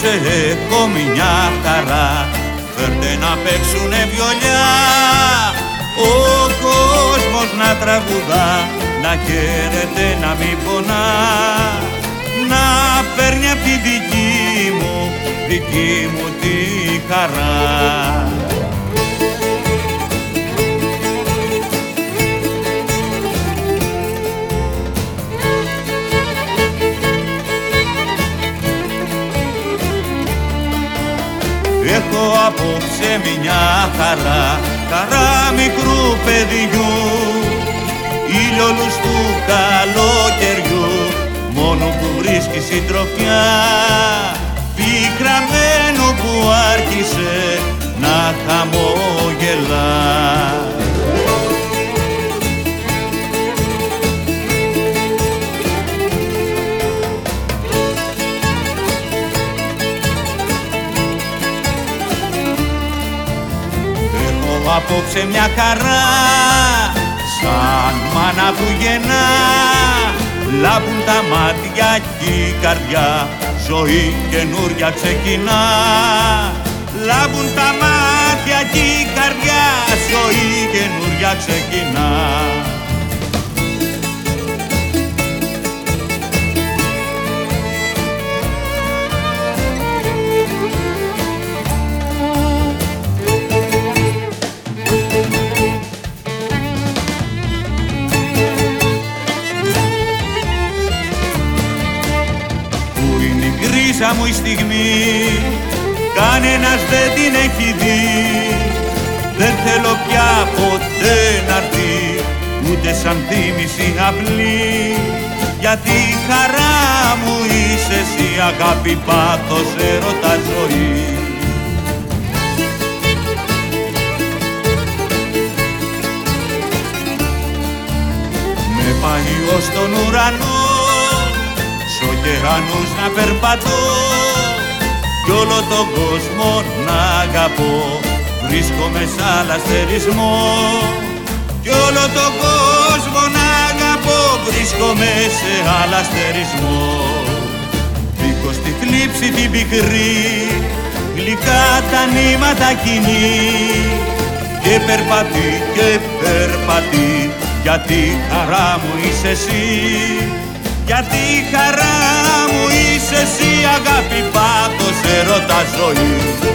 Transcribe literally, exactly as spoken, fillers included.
απόψε έχω μια χαρά, φέρτε να παίξουνε βιολιά, ο κόσμος να τραγουδά, να χαίρεται να μην πονά, να παίρνει απ' τη δική μου, δική μου τη χαρά. Έχω απόψε μια χαρά, χαρά μικρού παιδιού, ήλιολους του καλοκαιριού, μόνο που βρίσκει συντροφιά, πικραμένο που άρχισε να χαμογελά. Απόψε μια χαρά, σαν μάνα που γεννά, λάμπουν τα μάτια κι η καρδιά, ζωή καινούρια ξεκινά. Λάμπουν τα μάτια κι η καρδιά, ζωή καινούρια ξεκινά. Μου η στιγμή, κανένας δεν την έχει δει, δεν θέλω πια ποτέ να'ρθεί, ούτε σαν θύμηση απλή, γιατί η χαρά μου είσαι εσύ, αγάπη, πάθος, έρωτα, ζωή. Με πάει ως τον ουρανό, σ' ωκεανούς να περπατώ κι όλο τον κόσμο να αγαπώ, βρίσκομαι σ' αλαστερισμό. Κι όλο τον κόσμο να αγαπώ, βρίσκομαι σε αλαστερισμό. Μπήκω στη θλίψη την πικρή, γλυκά τα νήματα κοινή, και περπατεί και περπατεί, γιατί η χαρά μου είσαι εσύ. Γιατί η χαρά μου είσαι εσύ, αγάπη, πάθος, έρωτα, ζωή.